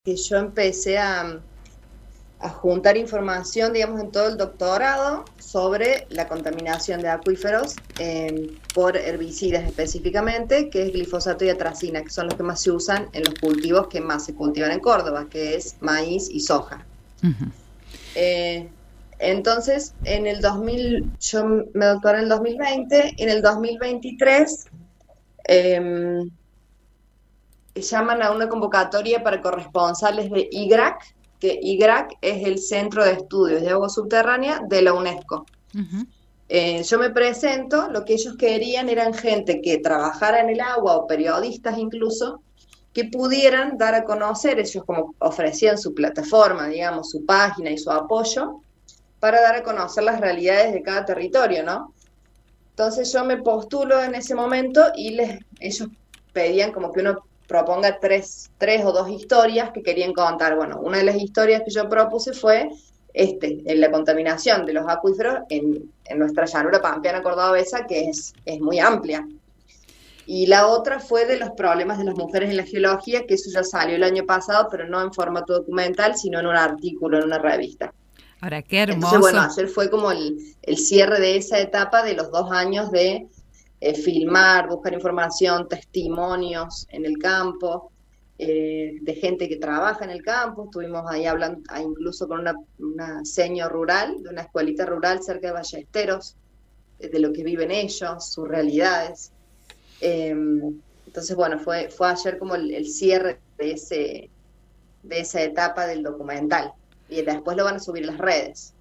que yo empecé a juntar información, digamos, en todo el doctorado sobre la contaminación de acuíferos por herbicidas específicamente, que es glifosato y atracina, que son los que más se usan en los cultivos que más se cultivan en Córdoba, que es maíz y soja. Ujú. Eh, entonces, en el 2000, yo me doctoré en el 2020, en el 2023 eh, llaman a una convocatoria para corresponsales de IGRAC, que IGRAC es el Centro de Estudios de Agua Subterránea de la UNESCO. Ujú. Yo me presento, lo que ellos querían eran gente que trabajara en el agua o periodistas incluso, que pudieran dar a conocer, ellos como ofrecían su plataforma, digamos, su página y su apoyo, para dar a conocer las realidades de cada territorio, ¿no? Entonces yo me postulo en ese momento y ellos pedían como que uno proponga tres o dos historias que querían contar. Bueno, una de las historias que yo propuse fue en la contaminación de los acuíferos en nuestra llanura pampeana cordobesa, que es muy amplia. Y la otra fue de los problemas de las mujeres en la geología, que eso ya salió el año pasado, pero no en formato documental, sino en un artículo en una revista. Ahora, qué Entonces, bueno, hermoso. ayer fue como el cierre de esa etapa de los 2 años de filmar, buscar información, testimonios en el campo, de gente que trabaja en el campo. Estuvimos ahí hablando incluso con una seño rural, de una escuelita rural cerca de Ballesteros, de lo que viven ellos, sus realidades. Eh, entonces, bueno, fue ayer como el cierre de esa etapa del documental. Y después lo van a subir a las redes.